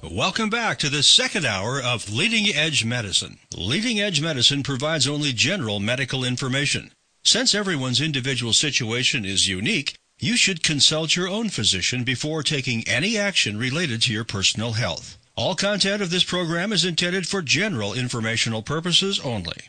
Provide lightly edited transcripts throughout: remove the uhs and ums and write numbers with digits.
Welcome back to the second hour of Leading Edge Medicine. Leading Edge Medicine provides only general medical information. Since everyone's individual situation is unique, you should consult your own physician before taking any action related to your personal health. All content of this program is intended for general informational purposes only.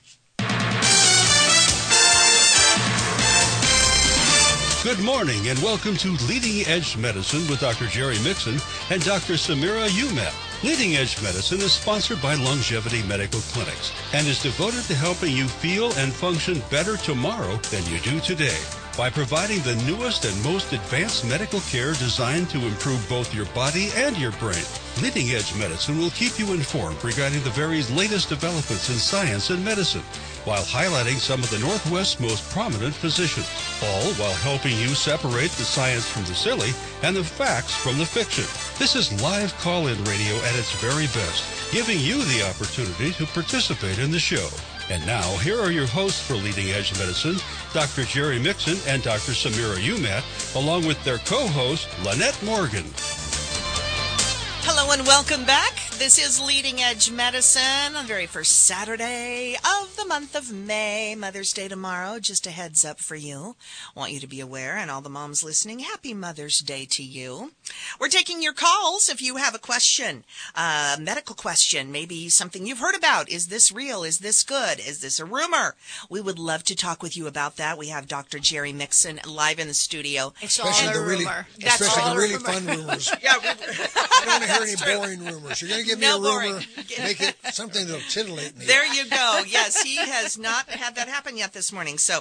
Good morning and welcome to Leading Edge Medicine with Dr. Jerry Mixon and Dr. Samira Umat. Leading Edge Medicine is sponsored by Longevity Medical Clinics and is devoted to helping you feel and function better tomorrow than you do today by providing the newest and most advanced medical care designed to improve both your body and your brain. Leading Edge Medicine will keep you informed regarding the very latest developments in science and medicine, while highlighting some of the Northwest's most prominent physicians, all while helping you separate the science from the silly and the facts from the fiction. This is live call-in radio at its very best, giving you the opportunity to participate in the show. And now, here are your hosts for Leading Edge Medicine, Dr. Jerry Mixon and Dr. Samira Umat, along with their co-host, Lynette Morgan. Hello and welcome back. This is Leading Edge Medicine on the very first Saturday of the month of May, Mother's Day tomorrow. Just a heads up for you. Want you to be aware, and all the moms listening, happy Mother's Day to you. We're taking your calls if you have a question, a medical question, maybe something you've heard about. Is this real? Is this good? Is this a rumor? We would love to talk with you about that. We have Dr. Jerry Mixon live in the studio. It's all a rumor. Especially the really fun rumors. Yeah, I don't want to hear any boring rumors. You're going to give me a rumor, make it something that'll titillate me. There you go. Yes, he has not had that happen yet this morning. So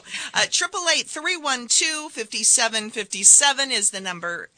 888-312-5757 is the number.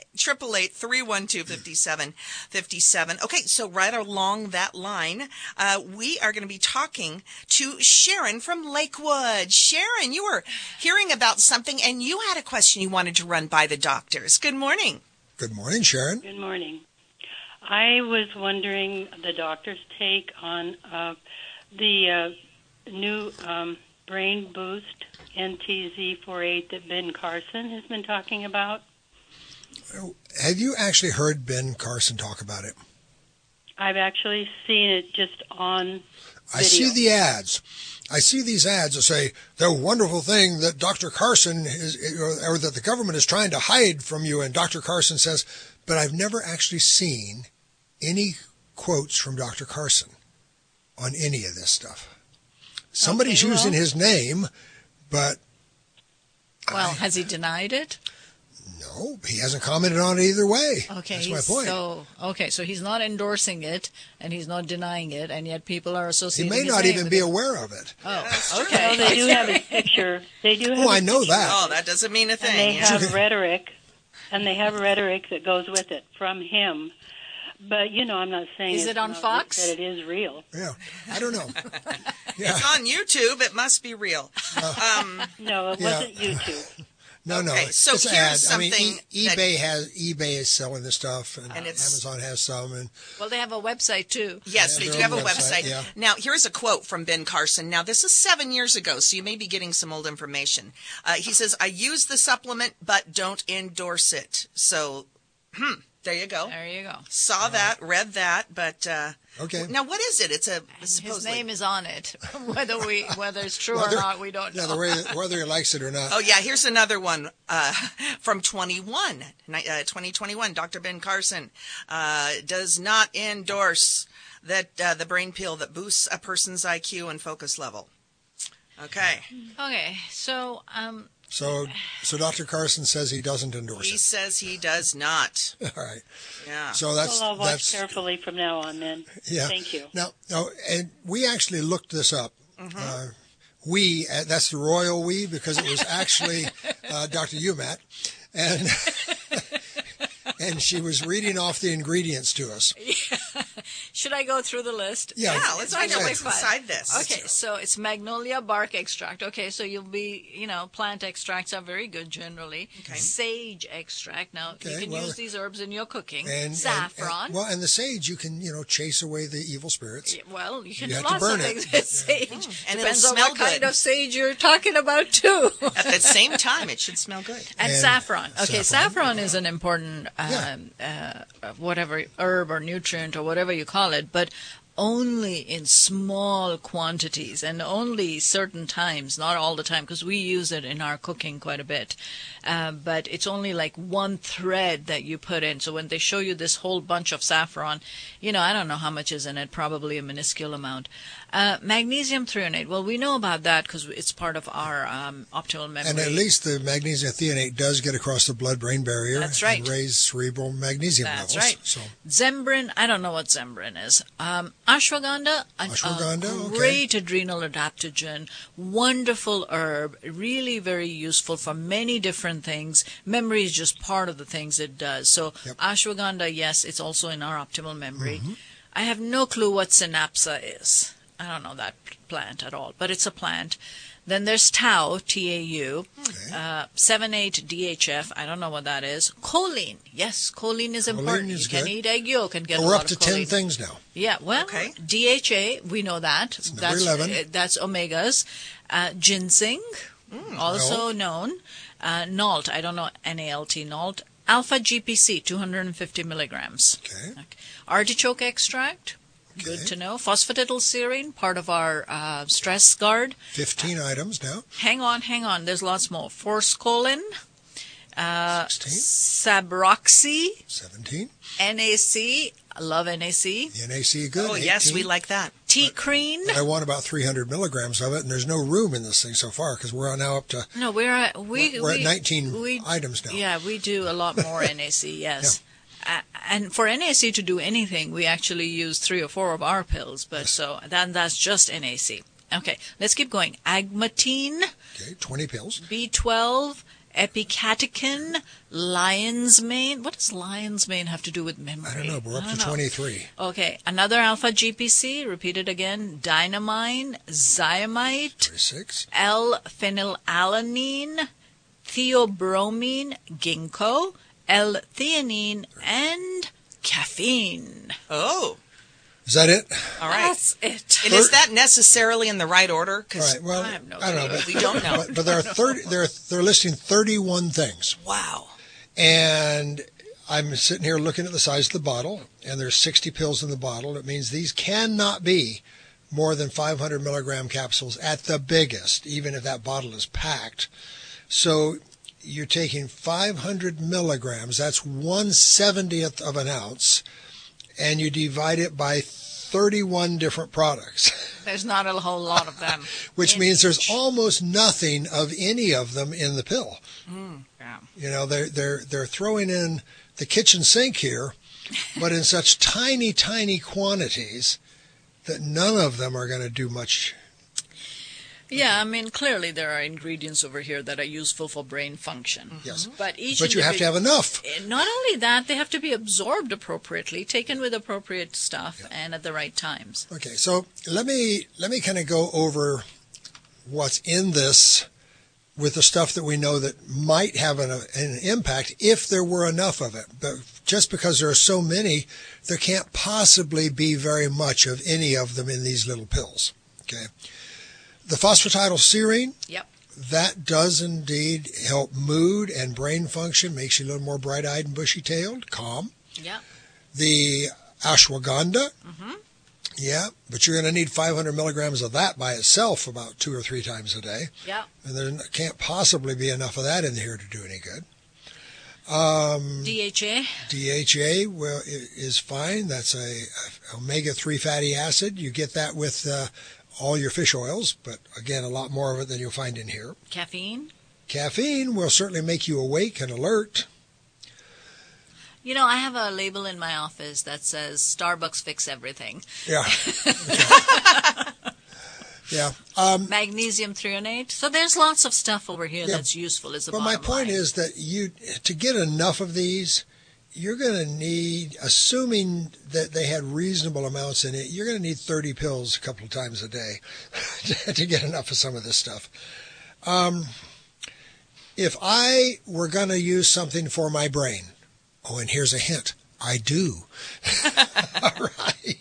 888-312-5757. Okay, so right along that line, we are going to be talking to Sharon from Lakewood. Sharon, you were hearing about something, and you had a question you wanted to run by the doctors. Good morning. Good morning, Sharon. Good morning. I was wondering the doctor's take on the new brain boost NTZ48 that Ben Carson has been talking about. Have you actually heard Ben Carson talk about it? I've actually seen it just on video. I see the ads. I see these ads that say the wonderful thing that Dr. Carson is, or that the government is trying to hide from you, and Dr. Carson says, but I've never actually seen any quotes from Dr. Carson on any of this stuff. Somebody's using his name, but... Well, has he denied it? No, he hasn't commented on it either way. Okay, that's my point. So he's not endorsing it, and he's not denying it, and yet people are associating He may not even be aware of it. Oh, okay. Well, they do have a picture. They do have I know that. Oh, that doesn't mean a thing. And they have rhetoric, that goes with it from him. But, I'm not saying is it on Fox? That it is real. Yeah, I don't know. Yeah. It's on YouTube. It must be real. No, it wasn't YouTube. No. Okay, so it's here's something. something eBay is selling this stuff, and Amazon has some. And well, they have a website too. Yes, they do have a website. Yeah. Now, here's a quote from Ben Carson. Now, this is 7 years ago, so you may be getting some old information. He says, "I use the supplement, but don't endorse it." So, there you go. There you go. Saw that, read that, but okay. Now, what is it? It's his name is on it. Whether it's true or not, we don't know. Whether he likes it or not. Oh, yeah, here's another one from 2021. Dr. Ben Carson does not endorse that the brain pill that boosts a person's IQ and focus level. Okay. Okay, so... So Dr. Carson says he doesn't endorse it. He says he does not. All right. Yeah. So that's... Well, I'll watch carefully from now on then. Yeah. Thank you. Now, and we actually looked this up. Mm-hmm. That's the royal we, because it was actually Dr. Umat. And she was reading off the ingredients to us. Should I go through the list? Yeah, let's I find out know what's it's inside this. Okay, so it's magnolia bark extract. Okay, so you'll be, plant extracts are very good generally. Okay. Sage extract. Now, you Okay, can well, use these herbs in your cooking. And Saffron. And the sage, you can, chase away the evil spirits. Well, you can You do have to lots of burn it. things with sage. And it'll Depends on smell what kind good. of sage you're talking about, too. At the same time, it should smell good. And And saffron. Okay, saffron. saffron is an important whatever herb or nutrient or whatever you call it, but only in small quantities and only certain times, not all the time, because we use it in our cooking quite a bit. But it's only like one thread that you put in. So when they show you this whole bunch of saffron, I don't know how much is in it, probably a minuscule amount. Magnesium threonate. Well, we know about that because it's part of our optimal memory. And at least the magnesium threonate does get across the blood-brain barrier. That's right. And raise cerebral magnesium That's levels. right. So, Zembrin, I don't know what Zembrin is. Ashwagandha, Ashwagandha, a okay. great adrenal adaptogen, wonderful herb, really very useful for many different things. Memory is just part of the things it does. So Yep. ashwagandha, yes, it's also in our optimal memory. Mm-hmm. I have no clue what synapsa is. I don't know that plant at all, but it's a plant. Then there's tau, T-A-U, Okay. 7,8-DHF. I don't know what that is. Choline. Yes, choline is important. is You can good. eat egg yolk and get a we're lot up to of 10 choline. things now. Yeah, well, Okay. DHA, we know that. number 11. That's omegas. Ginseng, also known. NALT, I don't know, NALT, NALT. Alpha GPC, 250 milligrams. Okay. Artichoke extract, good Okay. to know. Phosphatidylserine, part of our stress guard. 15 items now. Hang on, there's lots more. Forskolin, 16. Sabroxy, 17. NAC, I love NAC. The NAC good. Oh, yes, 18. we like that. T-crine. I want about 300 milligrams of it, and there's no room in this thing so far because we're now up to No, we're at 19 items now. Yeah, we do a lot more NAC. Yes, and for NAC to do anything, we actually use 3 or 4 of our pills. But so then that's just NAC. Okay, let's keep going. Agmatine, Okay, 20 pills. B12, epicatechin, lion's mane. What does lion's mane have to do with memory? I don't know, but we're up I to don't know. 23. Okay, another alpha GPC. Repeat it again. Dynamine, Zyamite. 26. L-phenylalanine, theobromine, ginkgo, L-theanine, and caffeine. Oh, Is that it? all right. That's it. And is that necessarily in the right order? All 'Cause right. Well, I have no don't know. clue. But, we don't know. but there are 30. They're listing 31 things, Wow. and I'm sitting here looking at the size of the bottle, and there's 60 pills in the bottle. It means these cannot be more than 500 milligram capsules at the biggest, even if that bottle is packed. So you're taking 500 milligrams. That's 1/70th of an ounce, and you divide it by 31 different products, There's not a whole lot of them. which in means there's each. almost nothing of any of them in the pill. Yeah. They're throwing in the kitchen sink here, but in such tiny quantities that none of them are going to do much. Yeah, I mean, clearly there are ingredients over here that are useful for brain function. Yes. But each But you have to have enough. Not only that, they have to be absorbed appropriately, taken with appropriate stuff, and at the right times. Okay, so let me kind of go over what's in this with the stuff that we know that might have an impact if there were enough of it. But just because there are so many, there can't possibly be very much of any of them in these little pills. Okay. The phosphatidylserine, Yep. that does indeed help mood and brain function, makes you a little more bright-eyed and bushy-tailed, calm. Yep. The ashwagandha, yeah, but you're going to need 500 milligrams of that by itself about 2 or 3 times a day. Yep. And there can't possibly be enough of that in here to do any good. DHA. DHA is fine. That's a omega-3 fatty acid. You get that with all your fish oils, but again, a lot more of it than you'll find in here. Caffeine. Caffeine will certainly make you awake and alert. You know, I have a label in my office that says Starbucks fix everything. Yeah. Okay. Yeah. Magnesium threonate. So there's lots of stuff over here Yeah. that's useful. Is the But my bottom point line. is that to get enough of these, you're going to need, assuming that they had reasonable amounts in it, you're going to need 30 pills a couple of times a day to get enough of some of this stuff. If I were going to use something for my brain, and here's a hint, I do. All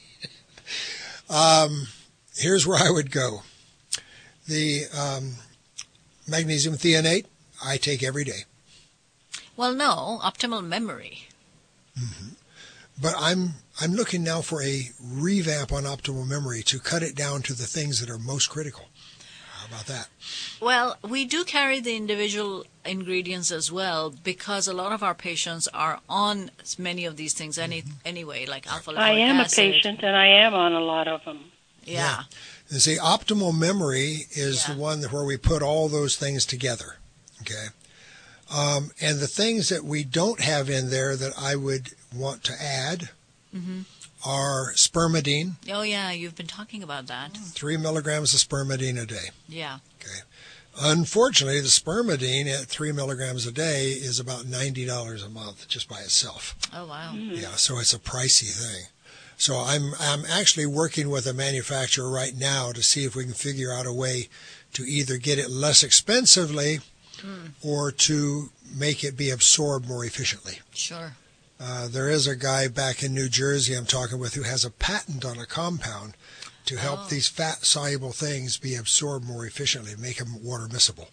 right. Here's where I would go. The magnesium threonate, I take every day. Well, no, optimal memory. Mm-hmm. But I'm looking now for a revamp on optimal memory to cut it down to the things that are most critical. How about that? Well, we do carry the individual ingredients as well because a lot of our patients are on many of these things anyway, like alpha-lipoic acid. I am a patient, and I am on a lot of them. Yeah. And see, optimal memory is the one where we put all those things together. Okay. And the things that we don't have in there that I would want to add are spermidine. Oh, yeah, you've been talking about that. 3 milligrams of spermidine a day. Yeah. Okay. Unfortunately, the spermidine at 3 milligrams a day is about $90 a month just by itself. Oh, wow. Yeah, so it's a pricey thing. So I'm actually working with a manufacturer right now to see if we can figure out a way to either get it less expensively or to make it be absorbed more efficiently. Sure. There is a guy back in New Jersey I'm talking with who has a patent on a compound to help these fat-soluble things be absorbed more efficiently, make them water miscible.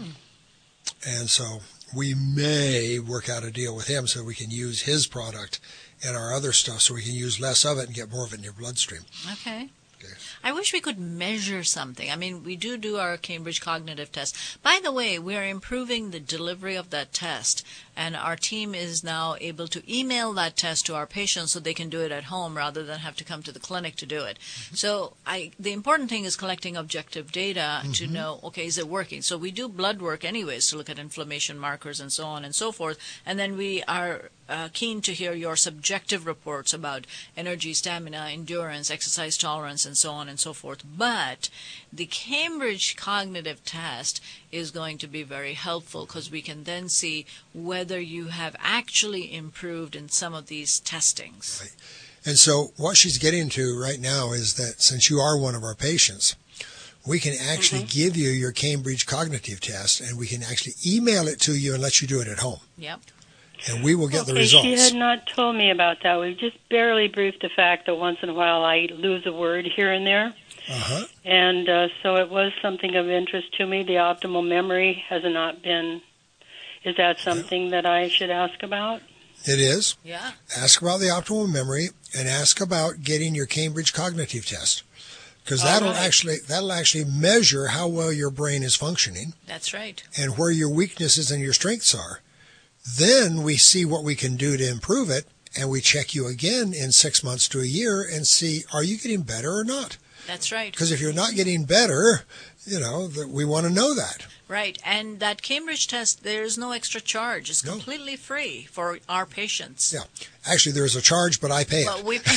And so we may work out a deal with him so we can use his product in our other stuff so we can use less of it and get more of it in your bloodstream. Okay. I wish we could measure something. I mean, we do our Cambridge Cognitive Test. By the way, we are improving the delivery of that test, and our team is now able to email that test to our patients so they can do it at home rather than have to come to the clinic to do it. So the important thing is collecting objective data to know, okay, is it working? So we do blood work anyways to look at inflammation markers and so on and so forth, and then we are keen to hear your subjective reports about energy, stamina, endurance, exercise tolerance, and so on and so forth. But the Cambridge Cognitive Test is going to be very helpful because we can then see whether you have actually improved in some of these testings. Right. And so what she's getting to right now is that since you are one of our patients, we can actually give you your Cambridge Cognitive Test, and we can actually email it to you and let you do it at home. Yep. And we will get the results. She had not told me about that. We've just barely briefed the fact that once in a while I lose a word here and there. And so it was something of interest to me. The optimal memory has not been. Is that something that I should ask about? It is. Yeah. Ask about the optimal memory and ask about getting your Cambridge Cognitive Test. Because that'll actually measure how well your brain is functioning. That's right. And where your weaknesses and your strengths are. Then we see what we can do to improve it, and we check you again in 6 months to a year and see, are you getting better or not? That's right. Because if you're not getting better, we want to know that. Right. And that Cambridge test, there's no extra charge. It's completely free for our patients. Yeah. Actually, there's a charge, but I pay it. But we pay.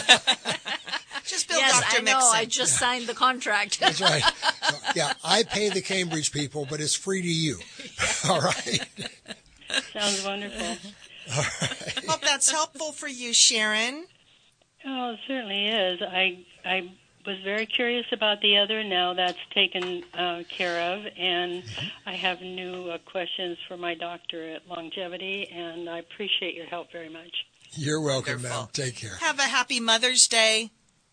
Just bill Yes, Dr. I know. Mixon. I just signed the contract. That's right. So, I pay the Cambridge people, but it's free to you. All right. Sounds wonderful. All right. Hope that's helpful for you, Sharon. Oh, it certainly is. I was very curious about the other. Now that's taken care of, and I have new questions for my doctor at Longevity, and I appreciate your help very much. You're welcome, Wonderful. ma'am. Take care. Have a happy Mother's Day.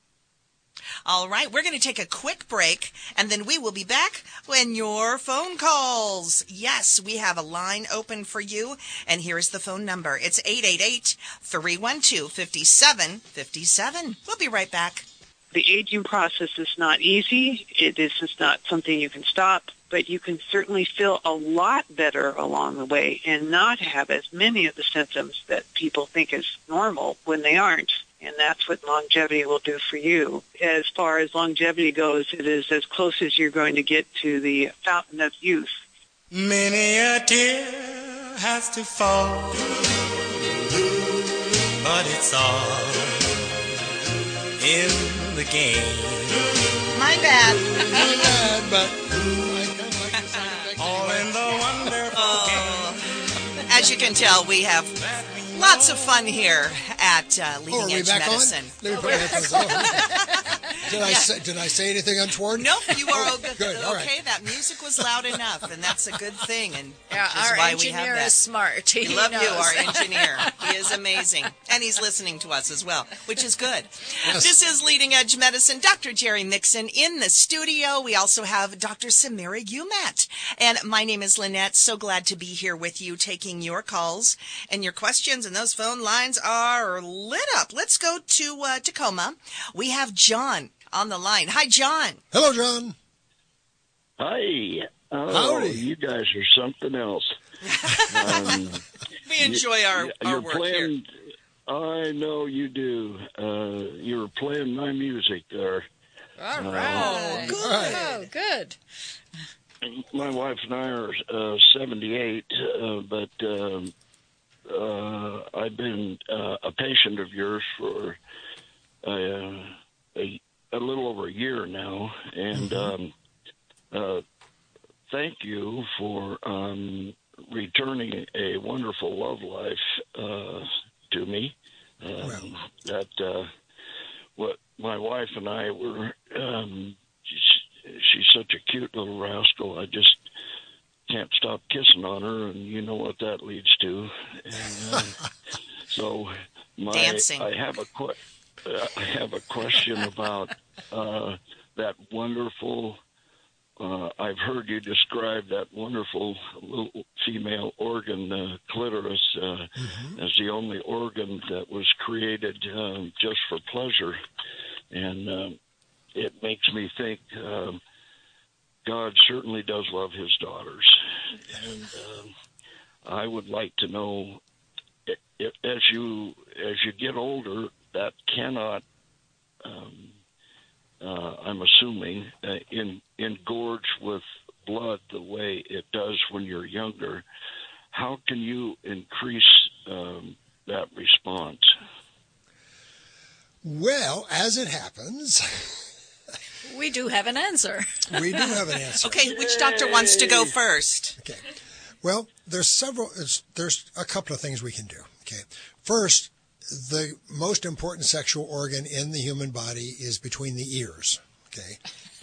All right, we're going to take a quick break, and then we will be back when your phone calls. Yes, we have a line open for you, and here's the phone number. It's 888-312-5757. We'll be right back. The aging process is not easy. This is not something you can stop, but you can certainly feel a lot better along the way and not have as many of the symptoms that people think is normal when they aren't. And that's what longevity will do for you. As far as longevity goes, it is as close as you're going to get to the fountain of youth. Many a tear has to fall, but it's all in the game. My bad. All in the wonderful game. As you can tell, we have Lots of fun here at Leading are we Edge back Medicine. on? Let me put my headphones on. Did I say anything untoward? Nope, you are okay. Good, all right. Okay, that music was loud enough, and that's a good thing. And Yeah, which is our why we have engineer that. is smart. We He love you, knows. our engineer. He is amazing. And he's listening to us as well, which is good. Yes. This is Leading Edge Medicine. Dr. Jerry Mixon in the studio. We also have Dr. Samira Umat. And my name is Lynette. So glad to be here with you, taking your calls and your questions. And those phone lines are lit up. Let's go to Tacoma. We have John on the line. Hi, John. Hello, John. Hi. Oh, Howdy. you guys are something else. We enjoy our You're work playing, here. I know you do. You're playing my music there. All right. good. Oh, good. My wife and I are 78, but I've been a patient of yours for a little over a year now, and thank you for returning a wonderful love life to me. What my wife and I were, she's such a cute little rascal. I just can't stop kissing on her, and you know what that leads to. And, so Dancing. I have a question about that wonderful. I've heard you describe that wonderful little female organ, clitoris, as the only organ that was created just for pleasure. And it makes me think God certainly does love his daughters. And I would like to know, as you get older, that cannot, I'm assuming, engorge with blood the way it does when you're younger. How can you increase that response? Well, as it happens, We do have an answer. we do have an answer. Okay, which doctor wants to go first? Okay. Well, there's a couple of things we can do. Okay. First, the most important sexual organ in the human body is between the ears. Okay.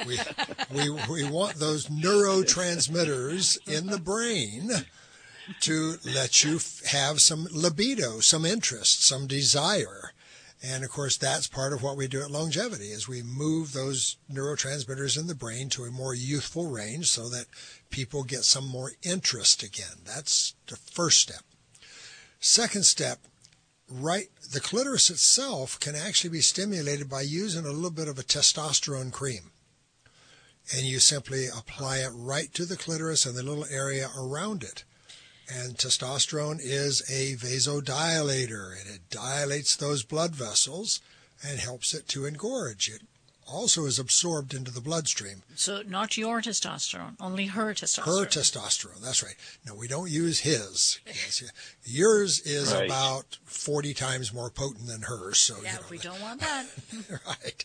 We want those neurotransmitters in the brain to let you have some libido, some interest, some desire. And of course, that's part of what we do at Longevity is we move those neurotransmitters in the brain to a more youthful range so that people get some more interest again. That's the first step. Second step, the clitoris itself can actually be stimulated by using a little bit of a testosterone cream. And you simply apply it right to the clitoris and the little area around it. And testosterone is a vasodilator, and it dilates those blood vessels and helps it to engorge. It also is absorbed into the bloodstream. So not your testosterone, only her testosterone. Her testosterone, that's right. No, we don't use his. Yours is Right. about 40 times more potent than hers. So Yeah, we don't want that. right.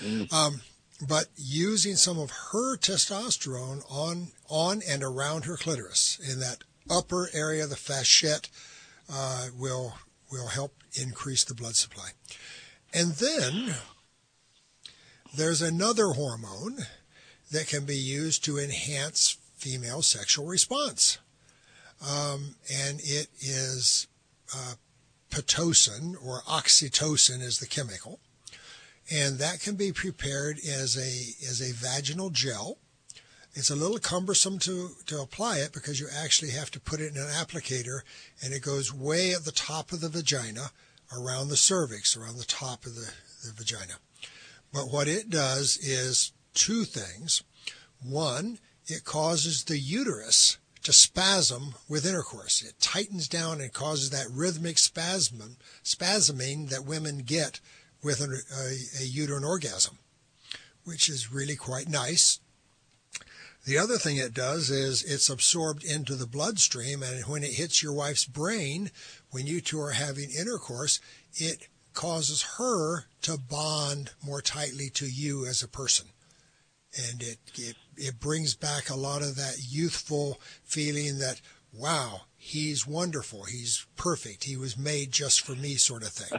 But using some of her testosterone on and around her clitoris in that upper area of the fasciette will help increase the blood supply. And then there's another hormone that can be used to enhance female sexual response. And it is Pitocin, or oxytocin is the chemical. And that can be prepared as a vaginal gel. It's a little cumbersome to apply it because you actually have to put it in an applicator, and it goes way at the top of the vagina, around the cervix, around the top of the vagina. But what it does is two things. One, it causes the uterus to spasm with intercourse. It tightens down and causes that rhythmic spasming that women get with a uterine orgasm, which is really quite nice. The other thing it does is it's absorbed into the bloodstream, and when it hits your wife's brain, when you two are having intercourse, it causes her to bond more tightly to you as a person. And it brings back a lot of that youthful feeling that wow, he's wonderful, he's perfect, he was made just for me, sort of thing.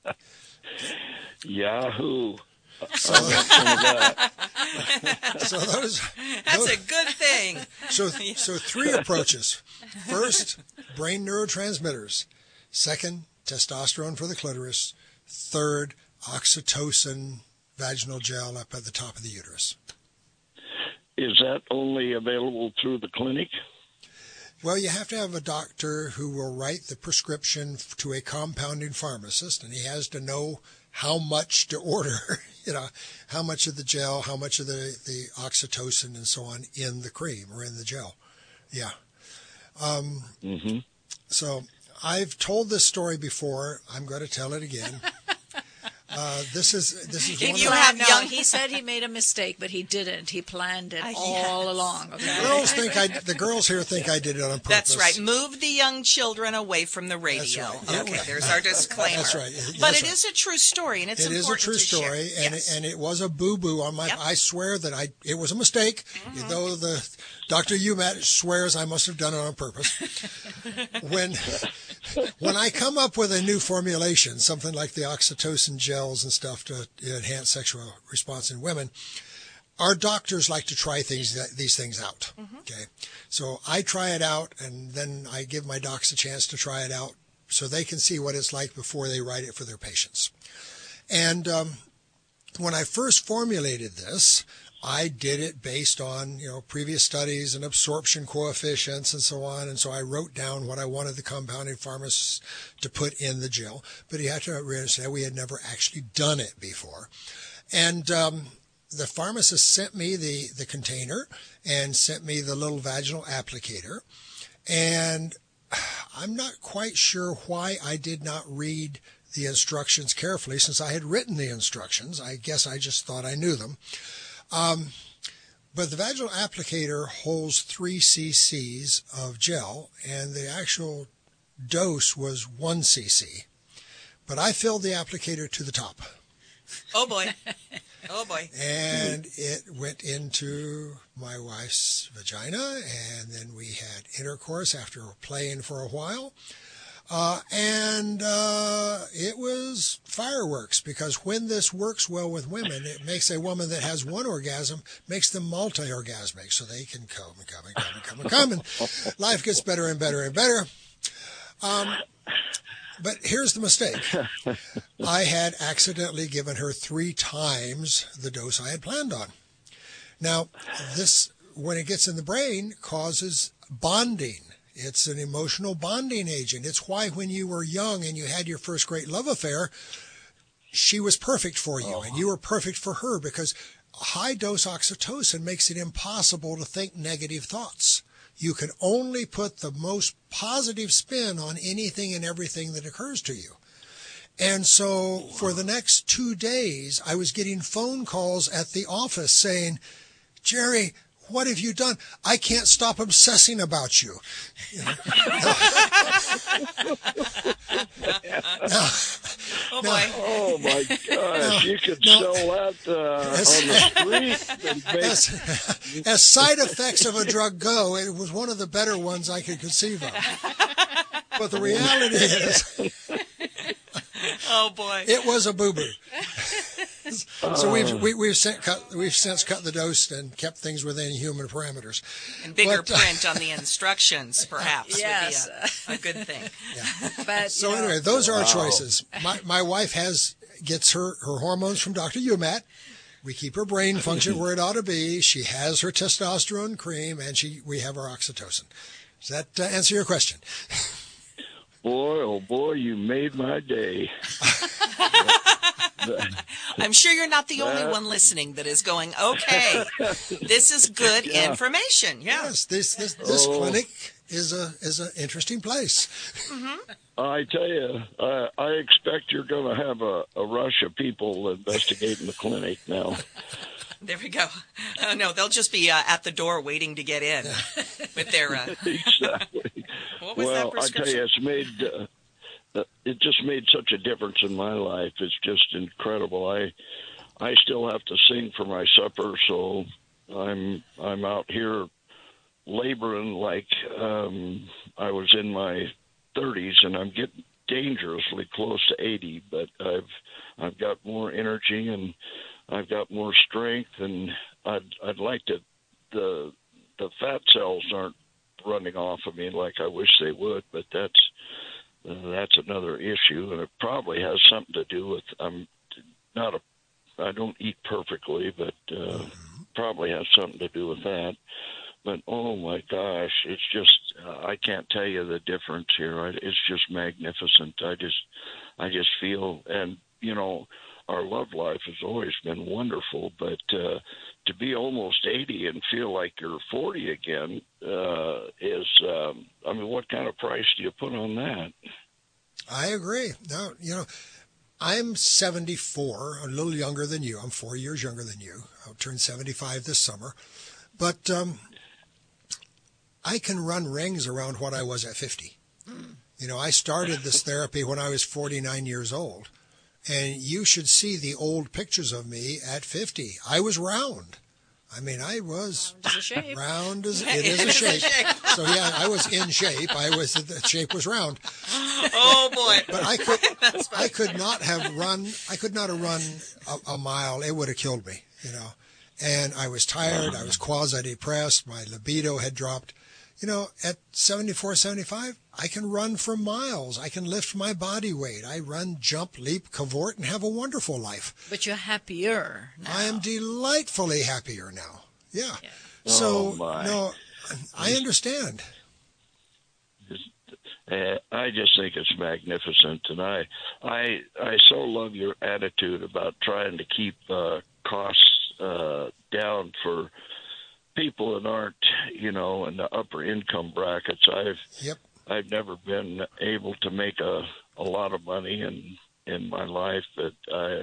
Yahoo! So, so That's a good thing. So 3 approaches. First, brain neurotransmitters. Second, testosterone for the clitoris. Third, oxytocin vaginal gel up at the top of the uterus. Is that only available through the clinic? Well, you have to have a doctor who will write the prescription to a compounding pharmacist, and he has to know how much to order, how much of the gel, how much of the oxytocin and so on in the cream or in the gel. Yeah. So I've told this story before. I'm going to tell it again. This is one you of have No, young. he said he made a mistake, but he didn't. He planned it all along. Okay? the girls here think I did it on purpose. That's right. Move the young children away from the radio. That's right. Okay, there's our disclaimer. That's right. But it is a true story, and it's It is a important true to story, share. and it was a boo-boo on my. Yep. I swear that it was a mistake. Though the Dr. Umat swears I must have done it on purpose. When I come up with a new formulation, something like the oxytocin gels and stuff to enhance sexual response in women, our doctors like to try these things out. Okay, so I try it out, and then I give my docs a chance to try it out, so they can see what it's like before they write it for their patients. And when I first formulated this, I did it based on, previous studies and absorption coefficients and so on. And so I wrote down what I wanted the compounding pharmacist to put in the gel. But you have to understand we had never actually done it before. And the pharmacist sent me the container and sent me the little vaginal applicator. And I'm not quite sure why I did not read the instructions carefully, since I had written the instructions. I guess I just thought I knew them. But the vaginal applicator holds 3 cc's of gel, and the actual dose was 1 cc. But I filled the applicator to the top. Oh, boy. Oh, boy. And it went into my wife's vagina, and then we had intercourse after playing for a while. It was fireworks, because when this works well with women, it makes a woman that has one orgasm, makes them multi-orgasmic, so they can come and come and come and come and come, and life gets better and better and better. But here's the mistake. I had accidentally given her 3 times the dose I had planned on. Now, this, when it gets in the brain, causes bonding. It's an emotional bonding agent. It's why when you were young and you had your first great love affair, she was perfect for you and you were perfect for her, because high-dose oxytocin makes it impossible to think negative thoughts. You can only put the most positive spin on anything and everything that occurs to you. And so for the next 2 days, I was getting phone calls at the office saying, "Jerry, what have you done? I can't stop obsessing about you." Oh, boy. Oh, my gosh. You could sell that on the street. As side effects of a drug go, it was one of the better ones I could conceive of. But the reality is, Oh, boy. it was a boo-boo. So we've since cut the dose and kept things within human parameters. And bigger print on the instructions, perhaps, Yes. would be a good thing. But, So anyway, those are our choices. My wife gets her hormones from Dr. Umat. We keep her brain function where it ought to be. She has her testosterone cream, and we have our oxytocin. Does that answer your question? Boy, oh boy, you made my day. I'm sure you're not the only one listening that is going, okay, this is good information. Yeah. Yes, this clinic is an interesting place. I tell you, I expect you're going to have a rush of people investigating the clinic now. There we go. Oh, no, they'll just be at the door waiting to get in with their... Exactly. What was that I tell prescription? you, it just made such a difference in my life. It's just incredible. I still have to sing for my supper, so I'm out here laboring like I was in my 30s, and I'm getting dangerously close to 80. But I've got more energy and I've got more strength, and I'd like to. The fat cells aren't running off of me like I wish they would, but that's another issue, and it probably has something to do with I don't eat perfectly, but probably has something to do with that. But oh my gosh, it's just I can't tell you the difference here. It's just magnificent. I just feel, and our love life has always been wonderful, but to be almost 80 and feel like you're 40 again is, what kind of price do you put on that? I agree. No, I'm 74, a little younger than you. I'm 4 years younger than you. I'll turn 75 this summer. But I can run rings around what I was at 50. I started this therapy when I was 49 years old. And you should see the old pictures of me at 50. I was round. I was round as it is a shape. So yeah, I was in shape. The shape was round. Oh boy! But I could not have run a mile. It would have killed me, And I was tired. I was quasi-depressed. My libido had dropped. At 74, 75, I can run for miles. I can lift my body weight. I run, jump, leap, cavort, and have a wonderful life. But you're happier now. I am delightfully happier now. Yeah. So, no, I understand. I just think it's magnificent, and I so love your attitude about trying to keep costs down for people that aren't, in the upper income brackets. I've never been able to make a lot of money in my life, but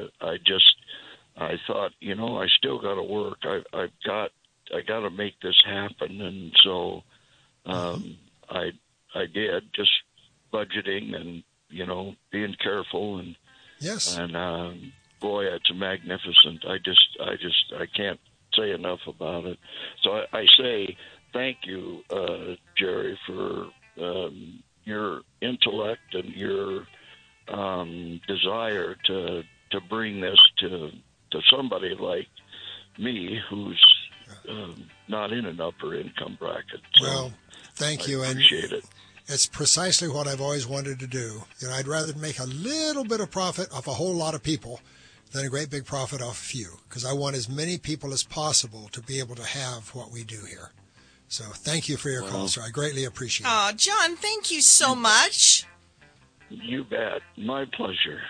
I thought, I still got to work. I got to make this happen, and so I did, just budgeting and being careful, and yes, and boy, it's magnificent. I can't say enough about it. So I say thank you, Jerry, for your intellect and your desire to bring this to somebody like me who's not in an upper income bracket. So well, thank you. I appreciate it. It's precisely what I've always wanted to do. I'd rather make a little bit of profit off a whole lot of people than a great big profit off a few, because I want as many people as possible to be able to have what we do here. So thank you for your call, sir. I greatly appreciate it. Oh, John, thank you so much. You bet. My pleasure.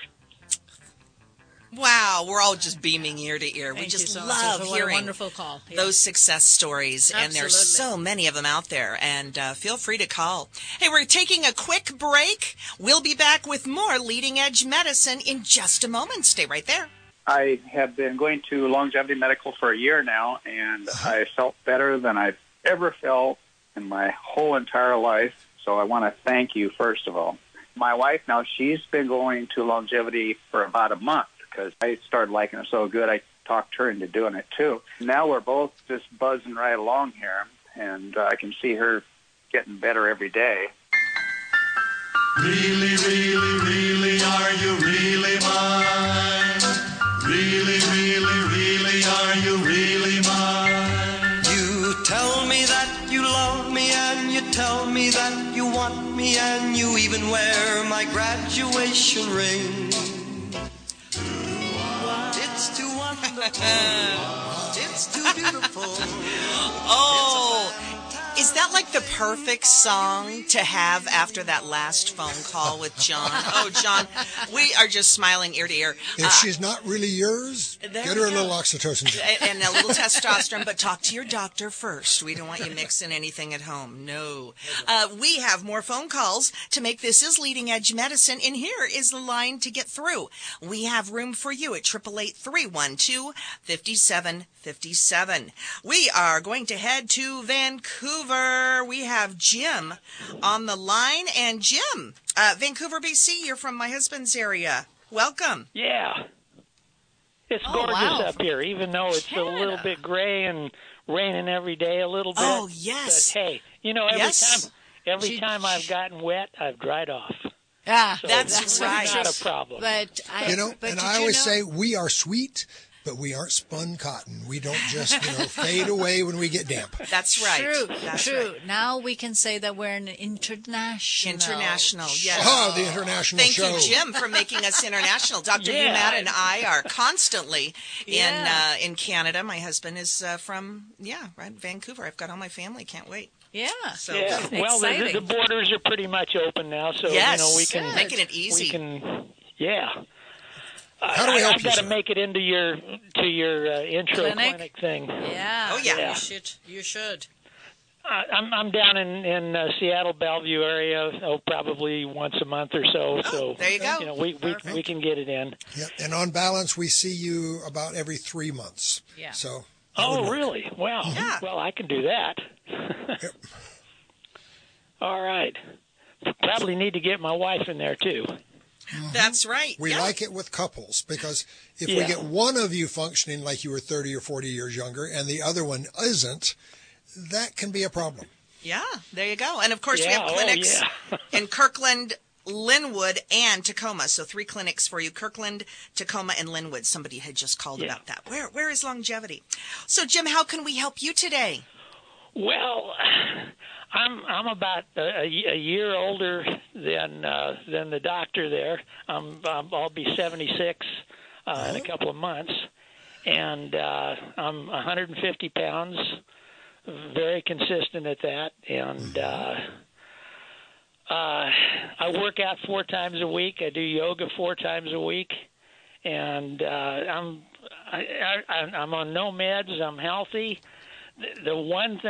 Wow, we're all just beaming ear to ear. We just so love hearing wonderful call. Yeah. those success stories, Absolutely. And there's so many of them out there, and feel free to call. Hey, we're taking a quick break. We'll be back with more Leading Edge Medicine in just a moment. Stay right there. I have been going to Longevity Medical for a year now, and I felt better than I've ever felt in my whole entire life, so I want to thank you, first of all. My wife now, she's been going to Longevity for about a month, because I started liking it so good, I talked her into doing it too. Now we're both just buzzing right along here, and I can see her getting better every day. Really, really, really, are you really mine? Really, really, really, are you really mine? You tell me that you love me, and you tell me that you want me, and you even wear my graduation ring. It's too wonderful. It's too beautiful. Oh, is that like the perfect song to have after that last phone call with John? Oh, John, we are just smiling ear to ear. If she's not really yours, get her a little oxytocin. And a little testosterone, but talk to your doctor first. We don't want you mixing anything at home. No. We have more phone calls to make This Is Leading Edge Medicine, and here is the line to get through. We have room for you at 888-312-5757. We are going to head to Vancouver. We have Jim on the line. And Jim, Vancouver, BC, you're from my husband's area. Welcome. Yeah. It's Oh, gorgeous wow. up here, even though it's a little bit gray and raining every day a little bit. Oh, yes. But hey, you know, Yes. every time I've gotten wet, I've dried off. Ah, So that's right. It's not a problem. But I did always know- say we are sweet, but we aren't spun cotton. We don't just, fade away when we get damp. That's right. True, That's true. right. Now we can say that we're an international. Yes. Oh, the international Thank show. you, Jim, for making us international. Dr. Yeah. Umat and I are constantly Yeah. in Canada. My husband is from right, Vancouver. I've got all my family. Can't wait. Yeah. So Yeah, well, the Exciting. borders are pretty much open now, so Yes. we can Making it easy. We can, yeah. How do we help I've you, got to sir? make it into your intro clinic thing. Yeah. Oh, yeah. Yeah. You should. I'm down in Seattle, Bellevue area, probably once a month or so. So there you go. You know, we can get it in. Yeah, and on balance, we see you about every 3 months. Yeah. So. that would Oh, work. really? Wow. Yeah. Well, I can do that. Yep. All right. Probably need to get my wife in there too. That's right. We yeah. like it with couples because if we Yeah. get one of you functioning like you were 30 or 40 years younger and the other one isn't, that can be a problem. Yeah, there you go. And of course, we Yeah, have oh, clinics yeah. in Kirkland, Linwood, and Tacoma. So 3 clinics for you: Kirkland, Tacoma, and Linwood. Somebody had just called about that. Where is longevity? So, Jim, how can we help you today? Well, I'm about a year older than the doctor there. I'll be 76 in a couple of months, and I'm 150 pounds, very consistent at that, and I work out 4 times a week. I do yoga 4 times a week, and I'm on no meds. I'm healthy. The one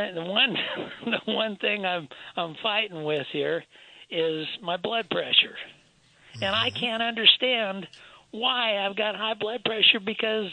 thing I'm fighting with here is my blood pressure, and I can't understand why I've got high blood pressure because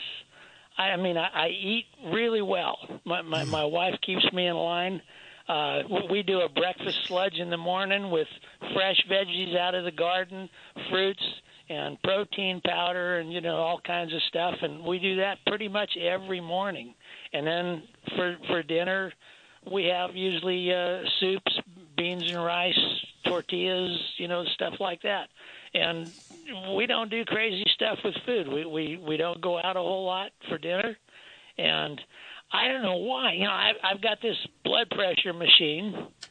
I eat really well. My wife keeps me in line. We do a breakfast sludge in the morning with fresh veggies out of the garden, fruits, and protein powder, and all kinds of stuff. And we do that pretty much every morning. And then for dinner, we have usually soups, beans and rice, tortillas, stuff like that. And we don't do crazy stuff with food. We don't go out a whole lot for dinner. And I don't know why. I've got this blood pressure machine,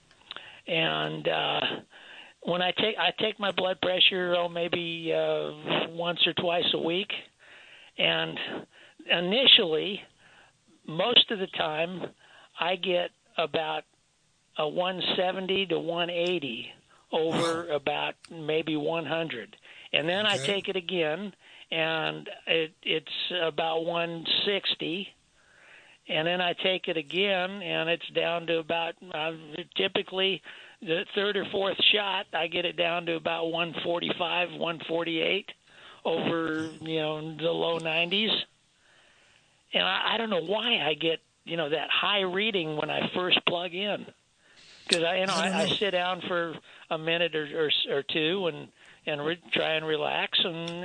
and when I take my blood pressure, maybe once or twice a week, and initially, most of the time, I get about a 170 to 180 over about maybe 100, and then I take it again, and it's about 160. And then I take it again, and it's down to about typically the 3rd or 4th shot, I get it down to about 145, 148 over, the low 90s. And I don't know why I get, that high reading when I first plug in. Because, I sit down for a minute or two and try and relax, and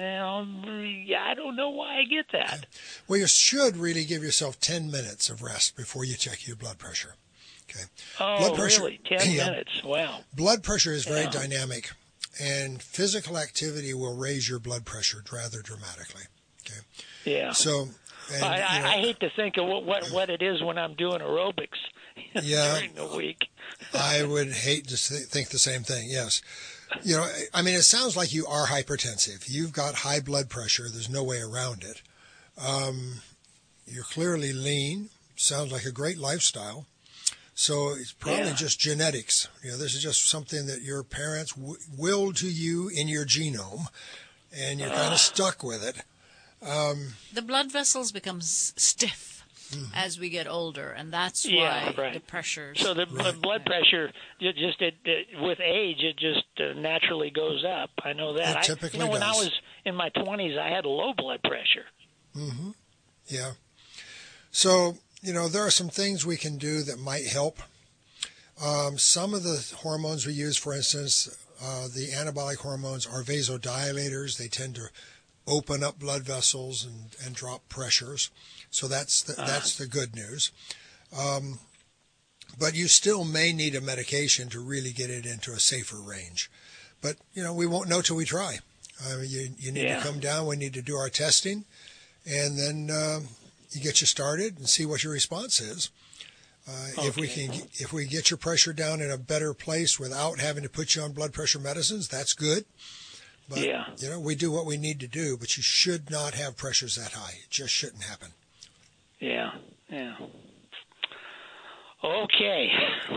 I don't know why I get that. Well, you should really give yourself 10 minutes of rest before you check your blood pressure. Okay. Oh, blood pressure, really? 10 minutes? Wow. Blood pressure is very dynamic, and physical activity will raise your blood pressure rather dramatically. Okay. Yeah. So, I hate to think of what it is when I'm doing aerobics during the week. I would hate to think the same thing. Yes. It sounds like you are hypertensive. You've got high blood pressure. There's no way around it. You're clearly lean. Sounds like a great lifestyle. So it's probably just genetics. This is just something that your parents willed to you in your genome, and you're kind of stuck with it. The blood vessels become stiff as we get older, and that's why the pressure. So the blood pressure, with age, it just naturally goes up. I know that. It typically does. When I was in my 20s, I had low blood pressure. Mm-hmm. Yeah. So, there are some things we can do that might help. Some of the hormones we use, for instance, the anabolic hormones are vasodilators. They tend to open up blood vessels and drop pressures. So that's the good news. But you still may need a medication to really get it into a safer range. But, we won't know till we try. You need to come down. We need to do our testing. And then you get you started and see what your response is. If we get your pressure down in a better place without having to put you on blood pressure medicines, that's good. But, we do what we need to do, but you should not have pressures that high. It just shouldn't happen. Yeah. Okay.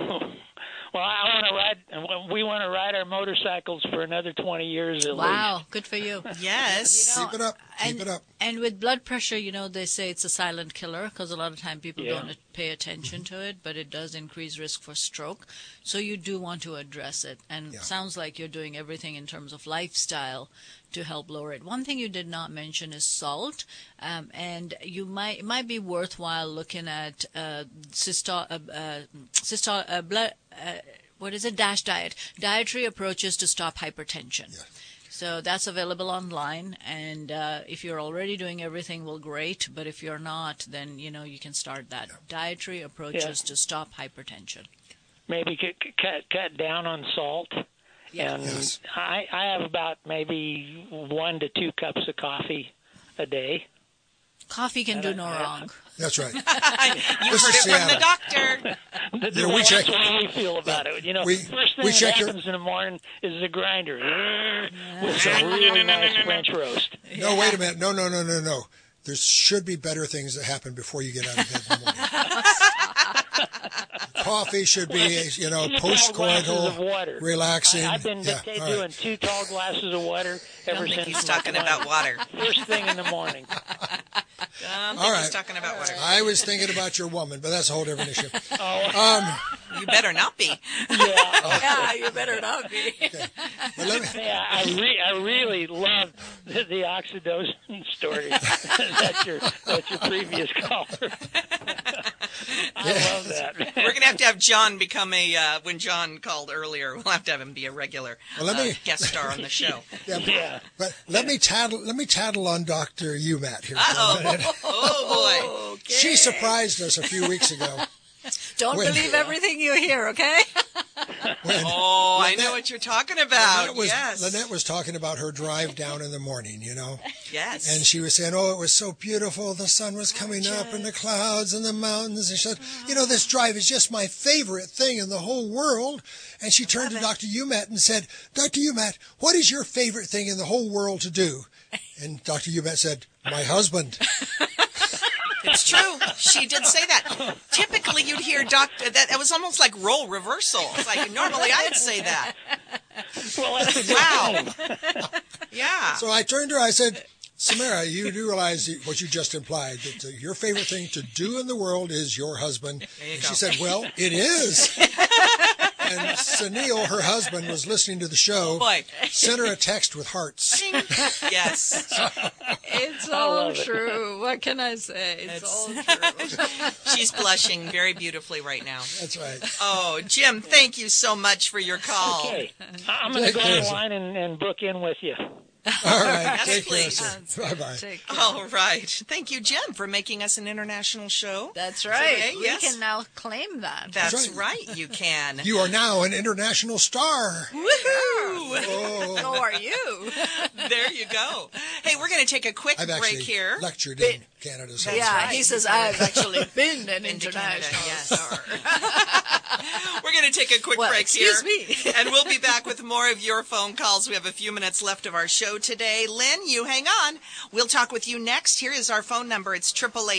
Well, we want to ride our motorcycles for another 20 years at least. Wow, good for you. Yes. Keep it up. And with blood pressure, they say it's a silent killer because a lot of time people don't pay attention to it, but it does increase risk for stroke. So you do want to address it. And it sounds like you're doing everything in terms of lifestyle to help lower it. One thing you did not mention is salt, and it might be worthwhile looking at DASH diet, dietary approaches to stop hypertension. Yeah. So that's available online, and if you're already doing everything, well, great. But if you're not, then you can start that. Dietary approaches to stop hypertension. Maybe cut down on salt. Yeah. And I have about maybe 1 to 2 cups of coffee a day. Coffee can do no wrong. That's right. You heard it from the doctor. That's the way we feel about it. First thing that happens in the morning is the grinder with some really nice French roast. No, wait a minute. No. There should be better things that happen before you get out of bed in the morning. Coffee should be, post-coital, relaxing. I've been doing 2 tall glasses of water ever since. He's talking about water. First thing in the morning. I think he's talking about water. I was thinking about your woman, but that's a whole different issue. You better not be. Yeah, you better not be. Okay. I really love the oxytocin story. That's your previous caller. I love that. We're going to have John become when John called earlier, we'll have to have him be a regular guest star on the show. Yeah. But let me tattle on Dr. UMAT here. Oh, boy. Okay. She surprised us a few weeks ago. Don't believe everything you hear, okay? I know what you're talking about. Lynette was talking about her drive down in the morning, Yes. And she was saying, it was so beautiful. The sun was coming up and the clouds and the mountains. And she said, this drive is just my favorite thing in the whole world. And she turned to Dr. UMAT and said, Dr. UMAT, what is your favorite thing in the whole world to do? And Dr. UMAT said, my husband. It's true. She did say that. Typically, you'd hear that was almost like role reversal. It's like normally I'd say that. Well, that's wow. Yeah. So I turned to her. I said, Samira, you do realize what you just implied, that your favorite thing to do in the world is your husband. And she said, well, it is. And Sunil, her husband, was listening to the show. Sent her a text with hearts. Yes. It's all true. What can I say? It's all true. She's blushing very beautifully right now. That's right. Oh, Jim, thank you so much for your call. Okay. I'm going to go online and book in with you. All right. Yes, Take please. care, sir. Bye-bye. All right. Thank you, Jim, for making us an international show. That's right. Okay, we can now claim that. That's right. You can. You are now an international star. Woohoo! Oh. So are you. There you go. Hey, we're going to take a quick break here. I've lectured in Canada. So He says, I've actually been an international star. We're going to take a quick break here. Excuse me. And we'll be back with more of your phone calls. We have a few minutes left of our show today. Lynn, you hang on. We'll talk with you next. Here is our phone number. It's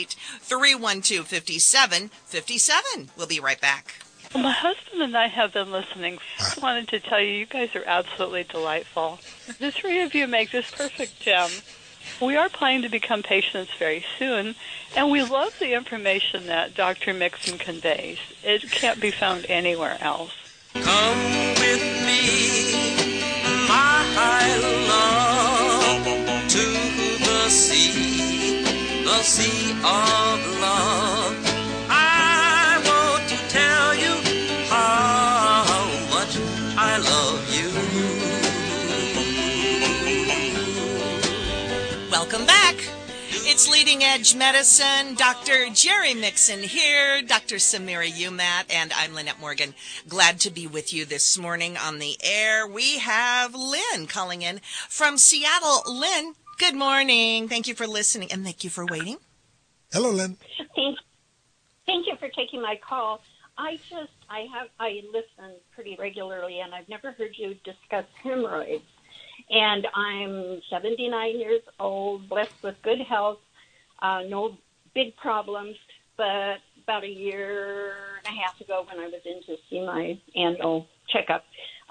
888-312-5757. We'll be right back. Well, my husband and I have been listening. I wanted to tell you guys are absolutely delightful. The three of you make this perfect gem. We are planning to become patients very soon, and we love the information that Dr. Mixon conveys. It can't be found anywhere else. Come with me, my love, to the sea of love. I want to tell you how much I love you. Leading Edge Medicine. Dr. Jerry Mixon here, Dr. Samira Umat, and I'm Lynette Morgan. Glad to be with you this morning on the air. We have Lynn calling in from Seattle. Lynn, good morning. Thank you for listening, and thank you for waiting. Hello, Lynn. Thank you for taking my call. I listen pretty regularly, and I've never heard you discuss hemorrhoids. And I'm 79 years old, blessed with good health, no big problems. But about a year and a half ago, when I was in to see my annual checkup,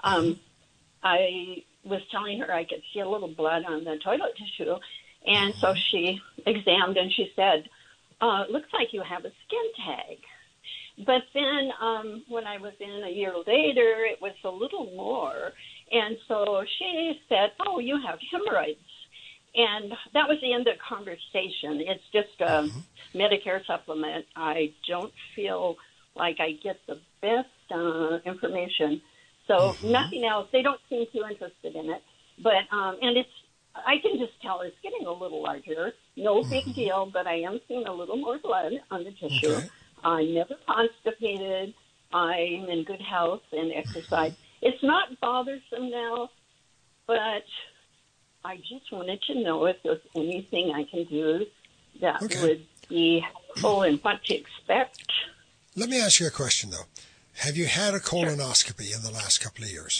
I was telling her I could see a little blood on the toilet tissue. And so she examined, and she said, looks like you have a skin tag. But then when I was in a year later, it was a little more. And so she said, oh, you have hemorrhoids. And that was the end of the conversation. It's just a Medicare supplement. I don't feel like I get the best information. So nothing else. They don't seem too interested in it. But, and I can just tell it's getting a little larger. No big deal, but I am seeing a little more blood on the tissue. Okay. I'm never constipated. I'm in good health and exercise. It's not bothersome now, but I just wanted to know if there's anything I can do that would be helpful and what to expect. Let me ask you a question, though. Have you had a colonoscopy in the last couple of years?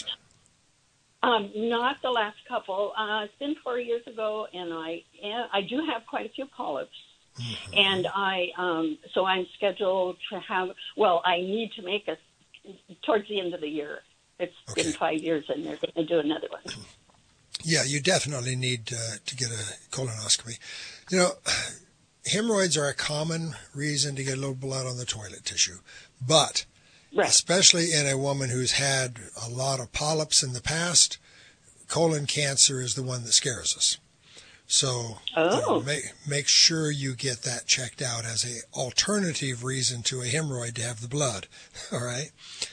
Not the last couple. It's been 4 years ago, and I do have quite a few polyps. And so I'm scheduled to have, I need to make towards the end of the year. It's been 5 years, and they're going to do another one. Yeah, you definitely need to get a colonoscopy. You know, hemorrhoids are a common reason to get a little blood on the toilet tissue. But especially in a woman who's had a lot of polyps in the past, colon cancer is the one that scares us. So make sure you get that checked out as an alternative reason to a hemorrhoid to have the blood. All right?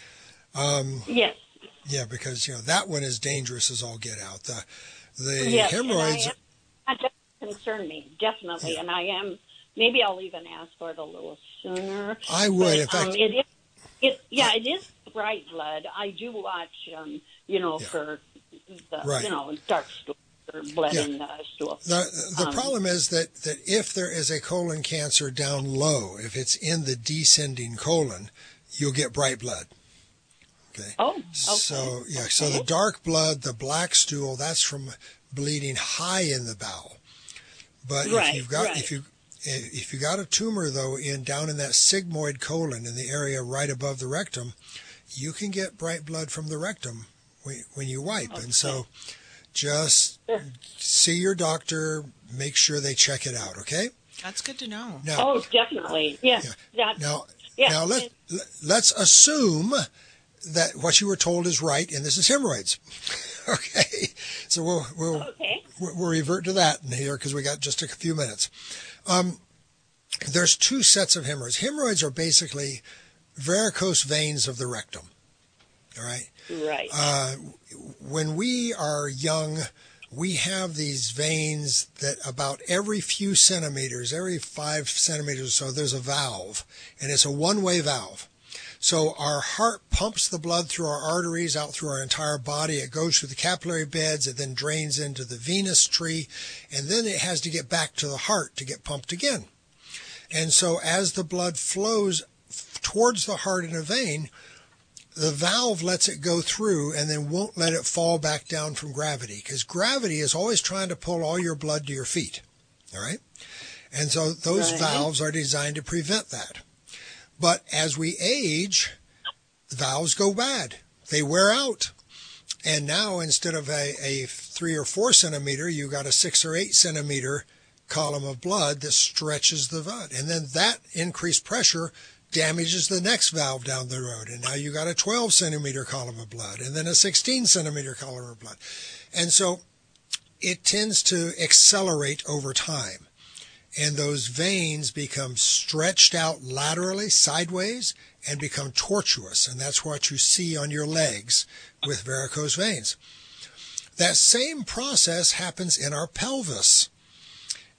Yes. Yeah, because, that one is dangerous as all get out. The hemorrhoids... That does concern me, definitely. Yeah. And I am... Maybe I'll even ask for it a little sooner. I would. In fact... It is bright blood. I do watch, for the, dark stool or blood in the stool. The problem is that if there is a colon cancer down low, if it's in the descending colon, you'll get bright blood. Okay. Oh, okay. So the dark blood, the black stool, that's from bleeding high in the bowel. But if you got a tumor though down in that sigmoid colon in the area right above the rectum, you can get bright blood from the rectum when you wipe. Okay. And so just see your doctor, make sure they check it out, okay? That's good to know. Now, definitely. Yeah. Now let's assume that what you were told is right, and this is hemorrhoids. Okay, so we'll revert to that in here because we got just a few minutes. There's two sets of hemorrhoids. Hemorrhoids are basically varicose veins of the rectum. All right. Right. When we are young, we have these veins that about every few centimeters, every 5 centimeters or so, there's a valve, and it's a one-way valve. So our heart pumps the blood through our arteries out through our entire body. It goes through the capillary beds. It then drains into the venous tree. And then it has to get back to the heart to get pumped again. And so as the blood flows towards the heart in a vein, the valve lets it go through and then won't let it fall back down from gravity. Because gravity is always trying to pull all your blood to your feet. All right? And so those valves are designed to prevent that. But as we age, the valves go bad. They wear out. And now instead of a 3 or 4 centimeter, you got a 6 or 8 centimeter column of blood that stretches the blood. And then that increased pressure damages the next valve down the road. And now you got a 12 centimeter column of blood and then a 16 centimeter column of blood. And so it tends to accelerate over time. And those veins become stretched out laterally, sideways, and become tortuous. And that's what you see on your legs with varicose veins. That same process happens in our pelvis.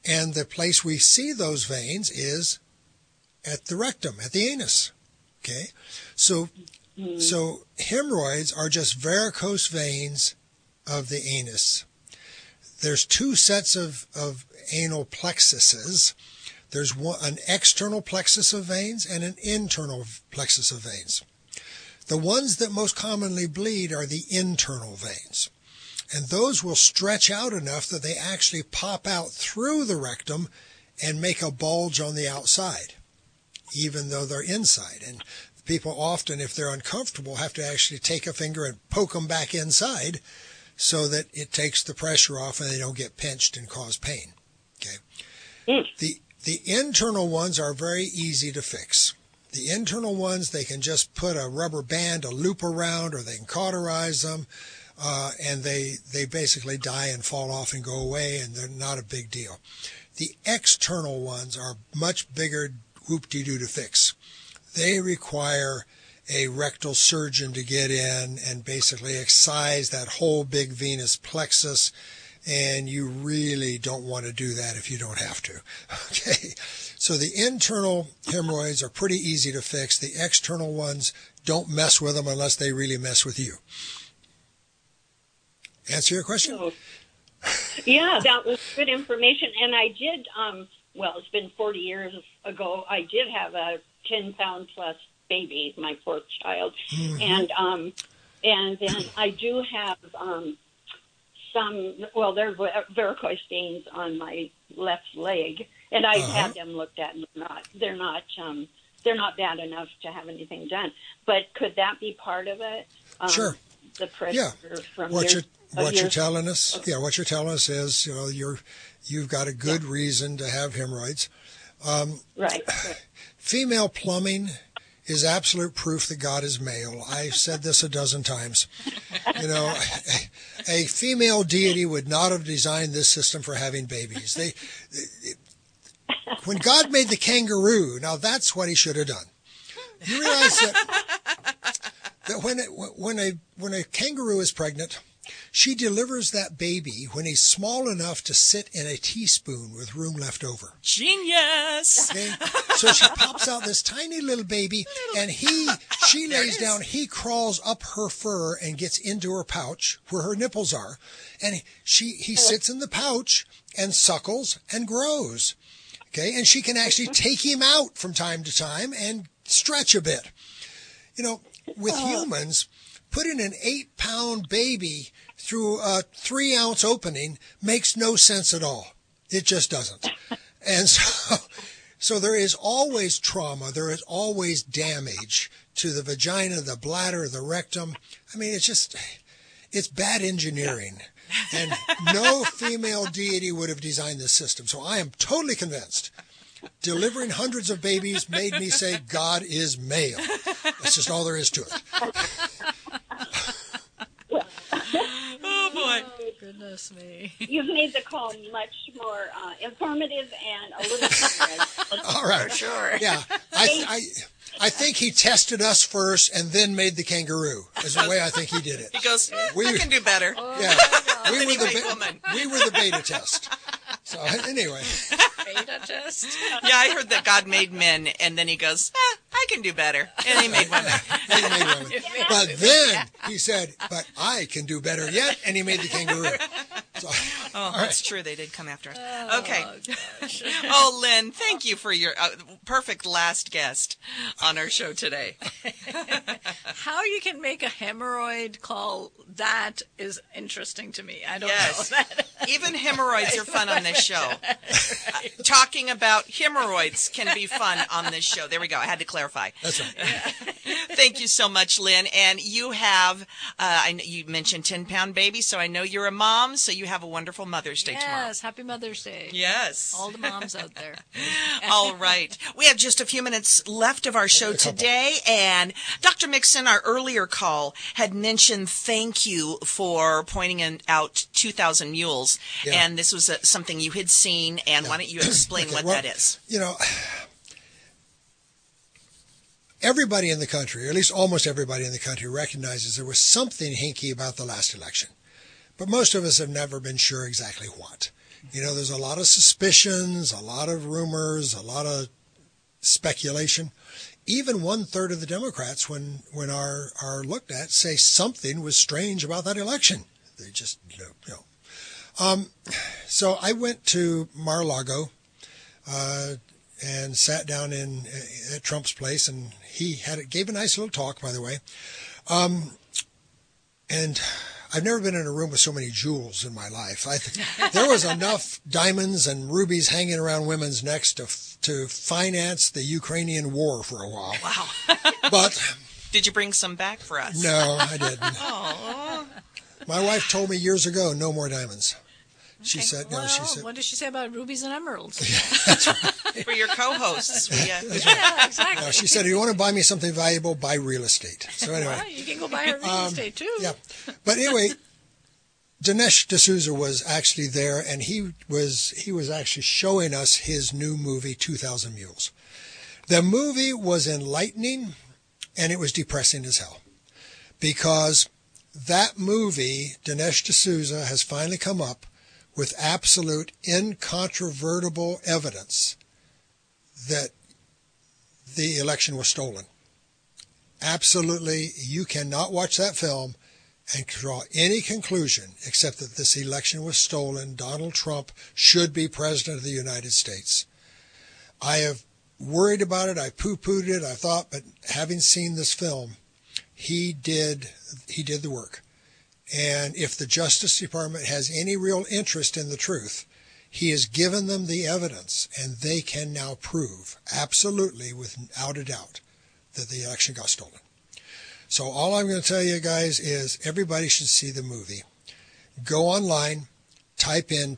And the place we see those veins is at the rectum, at the anus. Okay? So hemorrhoids are just varicose veins of the anus. There's two sets of anal plexuses. There's an external plexus of veins and an internal plexus of veins. The ones that most commonly bleed are the internal veins. And those will stretch out enough that they actually pop out through the rectum and make a bulge on the outside, even though they're inside. And people often, if they're uncomfortable, have to actually take a finger and poke them back inside so that it takes the pressure off and they don't get pinched and cause pain. Okay. The internal ones are very easy to fix. The internal ones, they can just put a rubber band, a loop around, or they can cauterize them, and they basically die and fall off and go away, and they're not a big deal. The external ones are much bigger whoop-de-doo to fix. They require a rectal surgeon to get in and basically excise that whole big venous plexus, and you really don't want to do that if you don't have to. Okay, so the internal hemorrhoids are pretty easy to fix. The external ones, don't mess with them unless they really mess with you. Answer your question? Yeah, that was good information. And I did, well, it's been 40 years ago, I did have a 10-pound-plus baby, my fourth child. Mm-hmm. And then I do have there's varicose veins on my left leg, and I've had them looked at, and they're not bad enough to have anything done. But could that be part of it? Sure. The pressure from what you're telling us, what you're telling us is, you've got a good reason to have hemorrhoids. Right. Female plumbing is absolute proof that God is male. I've said this a dozen times. A female deity would not have designed this system for having babies. When God made the kangaroo, now that's what he should have done. You realize that when a kangaroo is pregnant, she delivers that baby when he's small enough to sit in a teaspoon with room left over. Genius! Okay? So she pops out this tiny little baby, and she lays down, he crawls up her fur and gets into her pouch where her nipples are, and he sits in the pouch and suckles and grows. Okay, and she can actually take him out from time to time and stretch a bit. With humans, putting an 8-pound baby through a 3-ounce opening makes no sense at all. It just doesn't. And so there is always trauma. There is always damage to the vagina, the bladder, the rectum. I mean, it's bad engineering. And no female deity would have designed this system. So I am totally convinced. Delivering hundreds of babies made me say God is male. That's just all there is to it. Oh, boy. Goodness me. You've made the call much more informative and a little humorous. All right. For sure. Yeah. I think he tested us first and then made the kangaroo, is the way I think he did it. He goes, I can do better. Yeah. We were the beta test. So anyway. Beta test? Yeah, I heard that God made men, and then he goes, I can do better. And he made women. But then he said, but I can do better yet, and he made the kangaroo. So, that's true. They did come after us. Okay. Oh, Lynn, thank you for your perfect last guest on our show today. How you can make a hemorrhoid call, that is interesting to me. I don't know. Even hemorrhoids are fun on this show. Talking about hemorrhoids can be fun on this show. There we go. I had to clarify. That's right. Thank you so much, Lynn. And you have, you mentioned 10-pound baby, so I know you're a mom, so you have a wonderful Mother's Day tomorrow. Yes, happy Mother's Day. Yes. All the moms out there. All right. We have just a few minutes left of our show today, and Dr. Mixon, our earlier call, had mentioned thank you for pointing out 2,000 Mules, and this was something you had seen, and why don't you explain what that is? Everybody in the country, or at least almost everybody in the country, recognizes there was something hinky about the last election. But most of us have never been sure exactly what. There's a lot of suspicions, a lot of rumors, a lot of speculation. Even 1/3 of the Democrats, when are looked at, say something was strange about that election. They just, So I went to Mar-a-Lago and sat down at Trump's place, and he gave a nice little talk, by the way. And I've never been in a room with so many jewels in my life. There was enough diamonds and rubies hanging around women's necks to finance the Ukrainian war for a while. Wow. But did you bring some back for us? No, I didn't. Oh. My wife told me years ago, no more diamonds. She Okay. said, well, she said, what did she say about rubies and emeralds? For your co-hosts. Yeah, exactly. No, she said, if you want to buy me something valuable, buy real estate. So anyway. Well, you can go buy her real estate too. Yeah. But anyway, Dinesh D'Souza was actually there, and he was actually showing us his new movie, 2,000 Mules. The movie was enlightening, and it was depressing as hell. Because that movie, Dinesh D'Souza has finally come up with absolute incontrovertible evidence that the election was stolen. Absolutely, you cannot watch that film and draw any conclusion except that this election was stolen. Donald Trump should be president of the United States. I have worried about it. I poo-pooed it. I thought, but having seen this film, he did the work. And if the Justice Department has any real interest in the truth, he has given them the evidence, and they can now prove absolutely, without a doubt, that the election got stolen. So all I'm going to tell you guys is everybody should see the movie. Go online, type in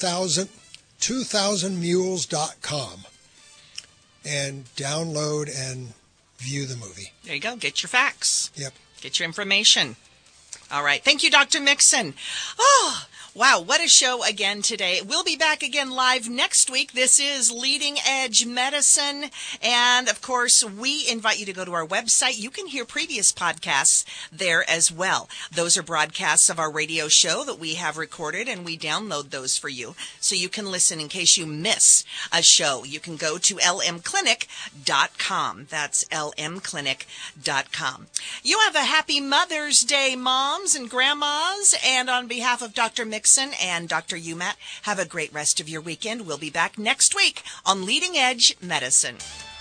2000mules.com, and download and view the movie. There you go. Get your facts. Yep. Get your information. All right. Thank you, Dr. Mixon. Oh, wow. What a show again today. We'll be back again live next week. This is Leading Edge Medicine. And, of course, we invite you to go to our website. You can hear previous podcasts there as well. Those are broadcasts of our radio show that we have recorded, and we download those for you so you can listen in case you miss a show. You can go to lmclinic.com. That's lmclinic.com. You have a happy Mother's Day, moms and grandmas. And on behalf of Dr. Mixon and Dr. Umat, have a great rest of your weekend. We'll be back next week on Leading Edge Medicine.